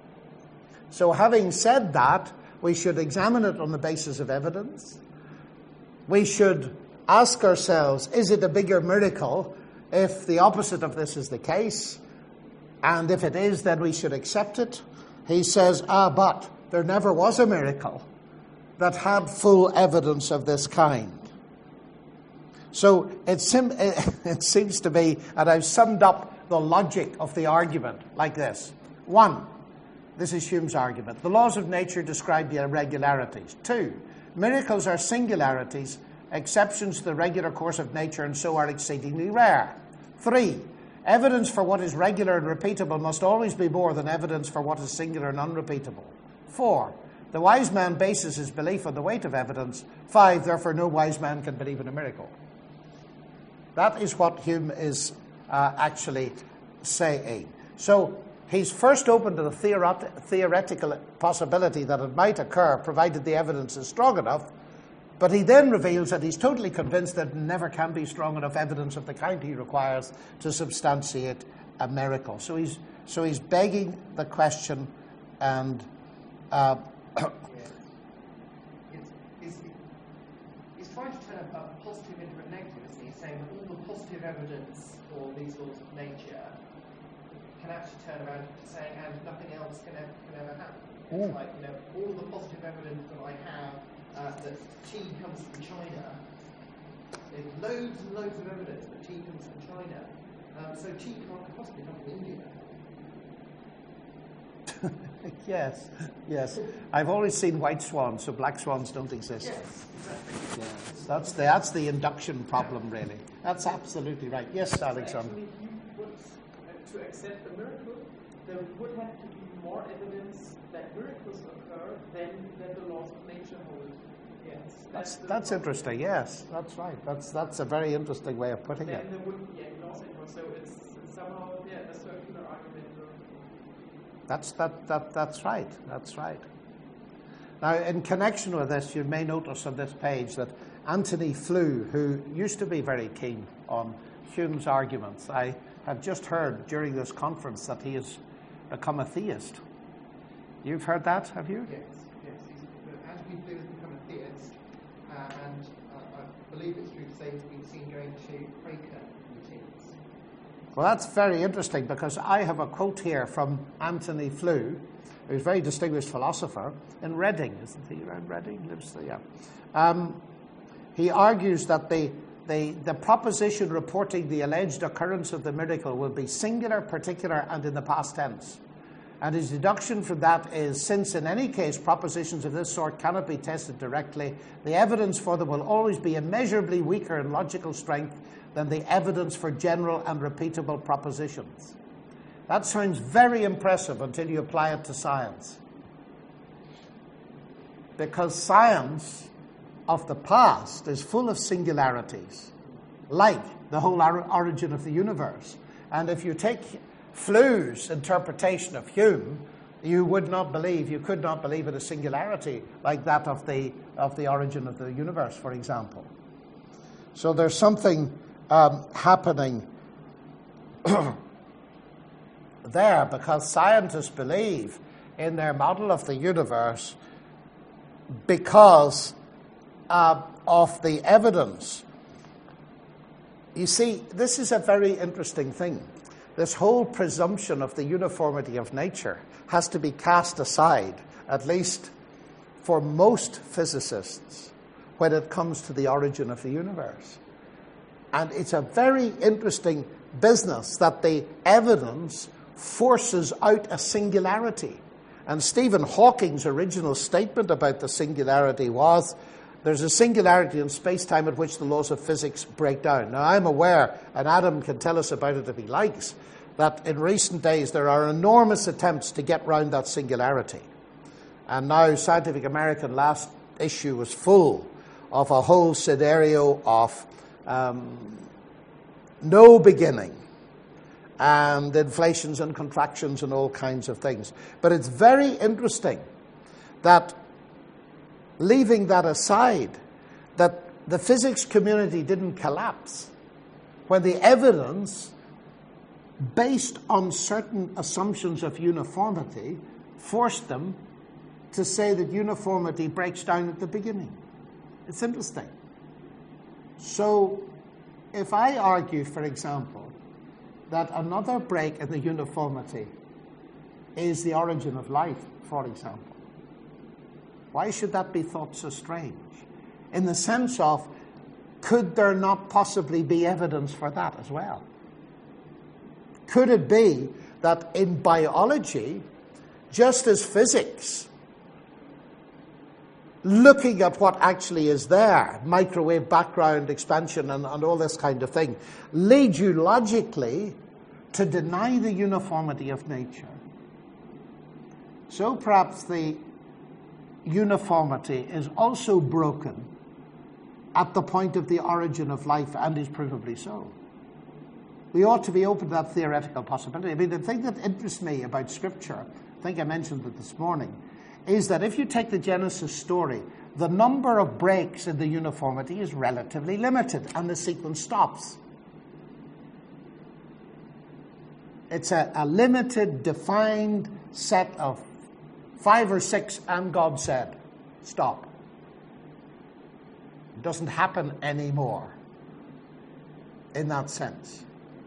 So having said that, we should examine it on the basis of evidence. We should ask ourselves, is it a bigger miracle if the opposite of this is the case? And if it is, then we should accept it. He says, ah, but there never was a miracle that had full evidence of this kind. So it, sim- it seems to me, and I've summed up the logic of the argument like this. One, this is Hume's argument. The laws of nature describe the irregularities. Two, miracles are singularities, exceptions to the regular course of nature, and so are exceedingly rare. Three, evidence for what is regular and repeatable must always be more than evidence for what is singular and unrepeatable. Four, the wise man bases his belief on the weight of evidence. Five, therefore no wise man can believe in a miracle. That is what Hume is uh, actually saying. So he's first open to the theoret- theoretical possibility that it might occur, provided the evidence is strong enough, but he then reveals that he's totally convinced that never can be strong enough evidence of the kind he requires to substantiate a miracle. So he's, so he's begging the question, and uh, yeah. it's, it's, he's trying to turn a, a positive into a negative, isn't he? He's saying that all the positive evidence for these laws of nature can actually turn around to saying, and nothing else can ever, can ever happen. It's Mm. like, you know, all the positive evidence that I have uh, that tea comes from China, there's loads and loads of evidence that tea comes from China. Um, so tea can't possibly come from India. yes, yes. I've always seen white swans, so black swans don't exist. Yes, exactly. Yes, that's the, that's the induction problem, really. That's absolutely right. Yes, Alexander. Actually, he would, uh, to accept the miracle, there would have to be more evidence that miracles occur than that the laws of nature hold. Yes, That's the that's problem. interesting. Yes, that's right. That's that's a very interesting way of putting Then it. there wouldn't be any laws anymore. So it's, it's somehow yeah, a circular argument. Or, That's, that, that, that's right. That's right. Now, in connection with this, you may notice on this page that Antony Flew, who used to be very keen on Hume's arguments, I have just heard during this conference that he has become a theist. You've heard that, have you? Yes, yes. He's, uh, Antony Flew has become a theist, uh, and uh, I believe it's true to say he's been seen going to Quaker meetings. Well, that's very interesting, because I have a quote here from Antony Flew, who's a very distinguished philosopher, in Reading, isn't he? Around Reading? Lives there, yeah. Um, he argues that the, the, the proposition reporting the alleged occurrence of the miracle will be singular, particular, and in the past tense. And his deduction from that is, since in any case propositions of this sort cannot be tested directly, the evidence for them will always be immeasurably weaker in logical strength than the evidence for general and repeatable propositions. That sounds very impressive until you apply it to science. Because science of the past is full of singularities, like the whole or- origin of the universe. And if you take Flew's interpretation of Hume, you would not believe, you could not believe in a singularity like that of the, of the origin of the universe, for example. So there's something um, happening there, because scientists believe in their model of the universe because uh, of the evidence. You see, this is a very interesting thing. This whole presumption of the uniformity of nature has to be cast aside, at least for most physicists, when it comes to the origin of the universe. And it's a very interesting business that the evidence forces out a singularity. And Stephen Hawking's original statement about the singularity was, there's a singularity in space-time at which the laws of physics break down. Now, I'm aware, and Adam can tell us about it if he likes, that in recent days there are enormous attempts to get round that singularity. And now Scientific American last issue was full of a whole scenario of um, no beginning, and inflations and contractions and all kinds of things. But it's very interesting that, leaving that aside, that the physics community didn't collapse when the evidence, based on certain assumptions of uniformity, forced them to say that uniformity breaks down at the beginning. It's interesting. So, if I argue, for example, that another break in the uniformity is the origin of life, for example, why should that be thought so strange? In the sense of, could there not possibly be evidence for that as well? Could it be that in biology, just as physics, looking at what actually is there, microwave background expansion and, and all this kind of thing, leads you logically to deny the uniformity of nature? So perhaps the uniformity is also broken at the point of the origin of life, and is provably so. We ought to be open to that theoretical possibility. I mean, the thing that interests me about Scripture, I think I mentioned it this morning, is that if you take the Genesis story, the number of breaks in the uniformity is relatively limited, and the sequence stops. It's a, a limited, defined set of five or six, and God said, stop. It doesn't happen anymore in that sense.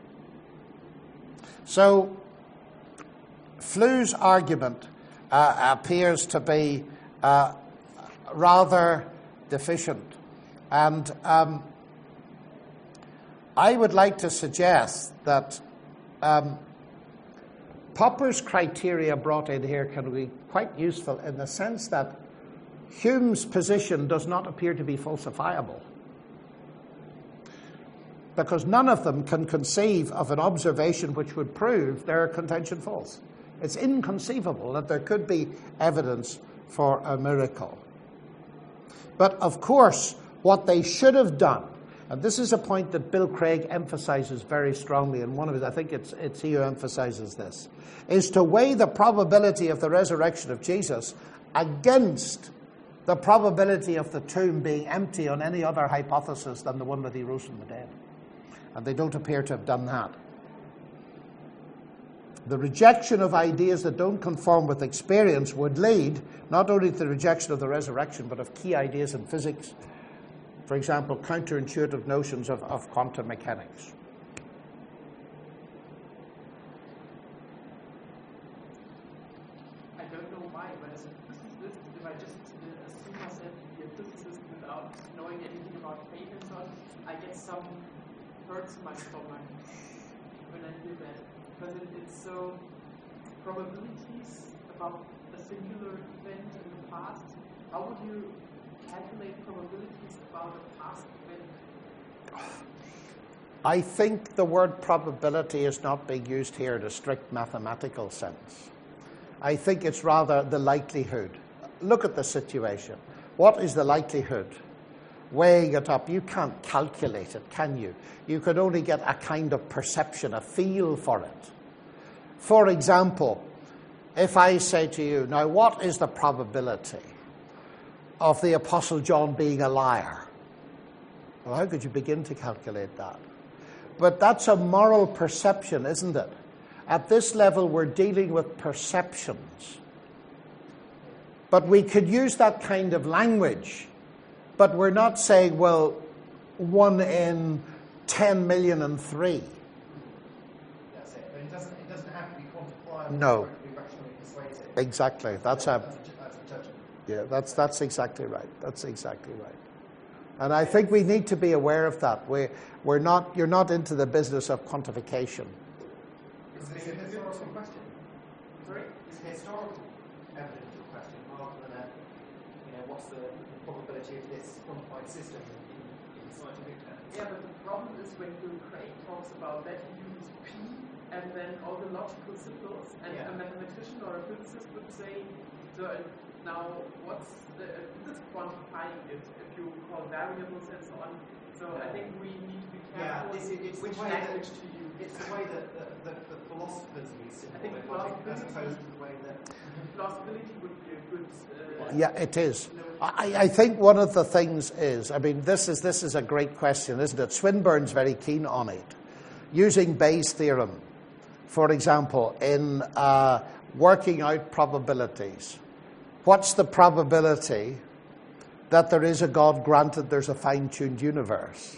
So, Flew's argument uh, appears to be uh, rather deficient. And um, I would like to suggest that um, Popper's criteria brought in here can be quite useful in the sense that Hume's position does not appear to be falsifiable, because none of them can conceive of an observation which would prove their contention false. It's inconceivable that there could be evidence for a miracle. But of course, what they should have done, And this is a point that Bill Craig emphasizes very strongly in one of his, I think it's, it's he who emphasizes this, is to weigh the probability of the resurrection of Jesus against the probability of the tomb being empty on any other hypothesis than the one that he rose from the dead. And they don't appear to have done that. The rejection of ideas that don't conform with experience would lead not only to the rejection of the resurrection, but of key ideas in physics. For example, counterintuitive notions of, of quantum mechanics. I don't know why, but as a physicist, if I just uh, assume myself to be a physicist without knowing anything about fate and so on, I get some hurts in my stomach when I hear that. Because it, it's so probabilities about a singular event in the past. How would you calculate probabilities about a past event? I think the word probability is not being used here in a strict mathematical sense. I think it's rather the likelihood. Look at the situation. What is the likelihood? Weighing it up, you can't calculate it, can you? You could only get a kind of perception, a feel for it. For example, if I say to you, now what is the probability of the Apostle John being a liar? Well, how could you begin to calculate that? But that's a moral perception, isn't it? At this level, we're dealing with perceptions. But we could use that kind of language. But we're not saying, well, one in ten million and three. That's it. But it doesn't, it doesn't have to be quantifiable. No. It can be rationally persuasive. Exactly. That's a, That's a, that's a judgment. yeah, that's, that's exactly right. That's exactly right. And I think we need to be aware of that. We're, we're not, you're not into the business of quantification. Is this a historical question? Sorry? Is it historical evidence a question rather than a, you know, what's the probability of this quantified system in, in scientific terms? Yeah, but the problem is when Bill Craig talks about that, he uses P and then all the logical symbols, and Yeah. a mathematician or a physicist would say, so uh, now what's the, uh, this quantifying it, if you call variables and so on. So I think we need to be Yeah, careful it's, it's which the way language that, to use. It's the way that the, the, the philosophers use I think symbolic logic as philosophy- opposed to the way that... Plausibility would be a good. Uh, Yeah, it is. I, I think one of the things is, I mean, this is this is a great question, isn't it? Swinburne's very keen on it. Using Bayes' theorem, for example, in uh, working out probabilities. What's the probability that there is a God, granted there's a fine-tuned universe?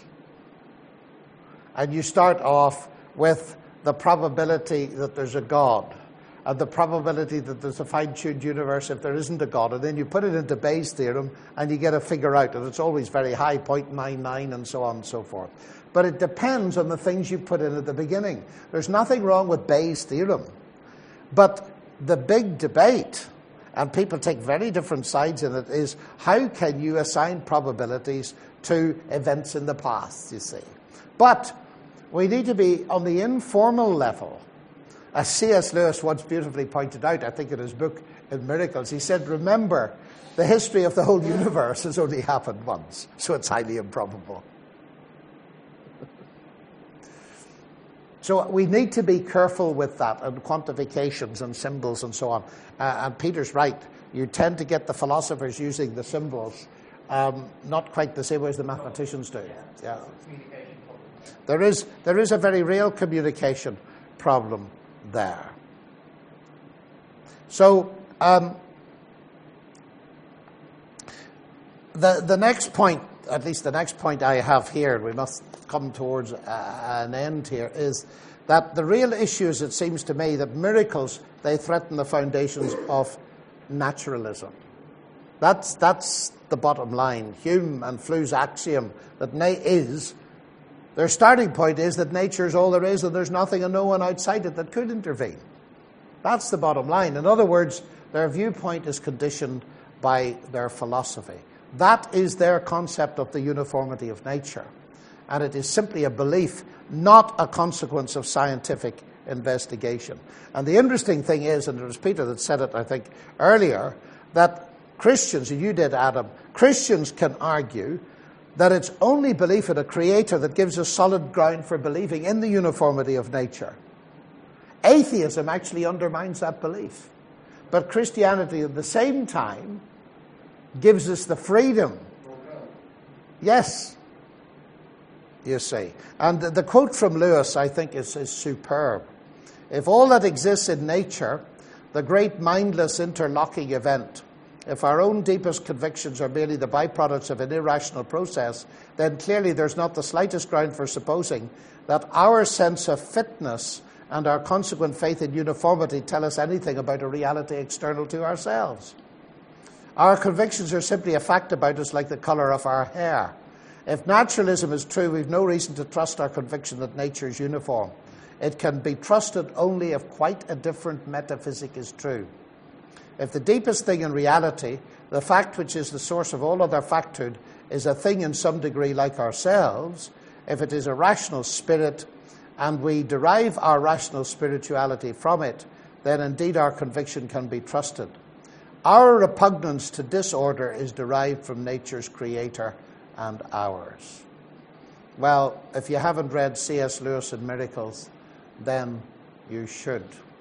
And you start off with the probability that there's a God, and the probability that there's a fine-tuned universe if there isn't a God, and then you put it into Bayes' theorem, and you get a figure out, and it's always very high, zero point nine nine, and so on and so forth. But it depends on the things you put in at the beginning. There's nothing wrong with Bayes' theorem. But the big debate, and people take very different sides in it, is how can you assign probabilities to events in the past, you see. But we need to be on the informal level. As C S Lewis once beautifully pointed out, I think in his book, In Miracles, he said, remember, the history of the whole universe has only happened once, so it's highly improbable. So we need to be careful with that, and quantifications and symbols and so on. Uh, and Peter's right. You tend to get the philosophers using the symbols, um, not quite the same way as the mathematicians do. Yeah. Communication problem. There is, there is a very real communication problem there. So um, the the next point, at least the next point I have here, we must come towards a, an end here, is that the real issue is, it seems to me, that miracles, they threaten the foundations of naturalism. That's that's the bottom line. Hume and Flu's axiom that na- is, their starting point is that nature is all there is and there's nothing and no one outside it that could intervene. That's the bottom line. In other words, their viewpoint is conditioned by their philosophy. That is their concept of the uniformity of nature. And it is simply a belief, not a consequence of scientific investigation. And the interesting thing is, and it was Peter that said it, I think, earlier, that Christians, and you did, Adam, Christians can argue that it's only belief in a creator that gives us solid ground for believing in the uniformity of nature. Atheism actually undermines that belief. But Christianity at the same time gives us the freedom. Yes, you see. And the quote from Lewis, I think, is, is superb. If all that exists in nature, the great mindless interlocking event, if our own deepest convictions are merely the byproducts of an irrational process, then clearly there's not the slightest ground for supposing that our sense of fitness and our consequent faith in uniformity tell us anything about a reality external to ourselves. Our convictions are simply a fact about us, like the colour of our hair. If naturalism is true, we've no reason to trust our conviction that nature is uniform. It can be trusted only if quite a different metaphysic is true. If the deepest thing in reality, the fact which is the source of all other facthood, is a thing in some degree like ourselves, if it is a rational spirit, and we derive our rational spirituality from it, then indeed our conviction can be trusted. Our repugnance to disorder is derived from nature's creator and ours. Well, if you haven't read C S Lewis and Miracles, then you should.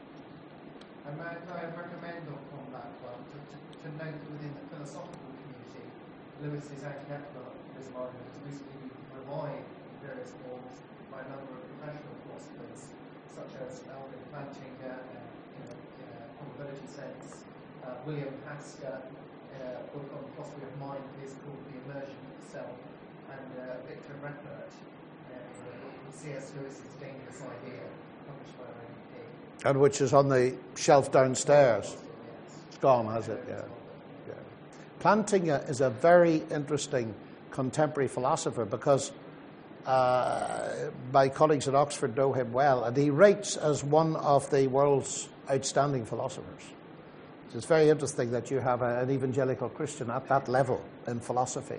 And may I recommend on that one to, to, to note within the philosophical community, Lewis's anti-capitalism argument has recently been revived in various forms by a number of professional philosophers, such as Alvin Plantinga, uh, in, a, in a probability sense, uh, William Hasker, in a book on the philosophy of mind, is called The Immersion of the Self, and uh, Victor Reppert, uh, in a book called C S Lewis's Dangerous Idea, published by R N P. And which is on the shelf downstairs. It's gone, has it? Yeah. yeah. Plantinga is a very interesting contemporary philosopher because uh, my colleagues at Oxford know him well, and he rates as one of the world's outstanding philosophers. So it's very interesting that you have a, an evangelical Christian at that level in philosophy.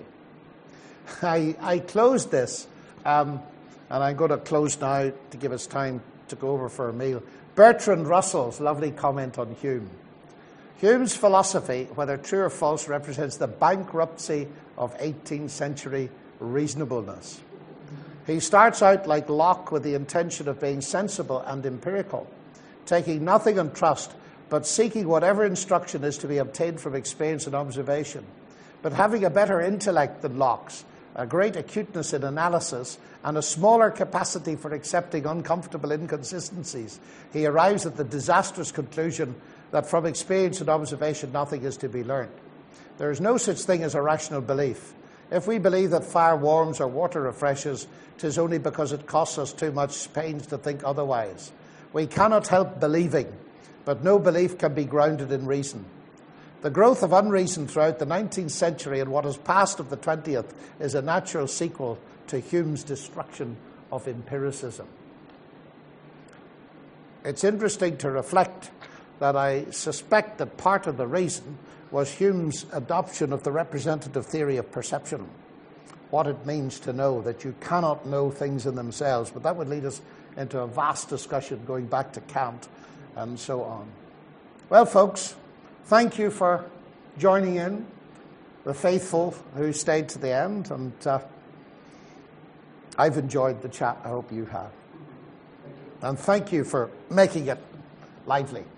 I, I closed this, um, and I'm going to close now to give us time to go over for a meal. Bertrand Russell's lovely comment on Hume. Hume's philosophy, whether true or false, represents the bankruptcy of eighteenth century reasonableness. He starts out like Locke with the intention of being sensible and empirical, taking nothing on trust, but seeking whatever instruction is to be obtained from experience and observation. But having a better intellect than Locke's, a great acuteness in analysis, and a smaller capacity for accepting uncomfortable inconsistencies, he arrives at the disastrous conclusion that from experience and observation nothing is to be learned. There is no such thing as a rational belief. If we believe that fire warms or water refreshes, 'tis only because it costs us too much pains to think otherwise. We cannot help believing, but no belief can be grounded in reason. The growth of unreason throughout the nineteenth century and what has passed of the twentieth is a natural sequel to Hume's destruction of empiricism. It's interesting to reflect that I suspect that part of the reason was Hume's adoption of the representative theory of perception, what it means to know, that you cannot know things in themselves. But that would lead us into a vast discussion going back to Kant and so on. Well, folks, thank you for joining in, the faithful who stayed to the end, and uh, I've enjoyed the chat. I hope you have. And thank you for making it lively.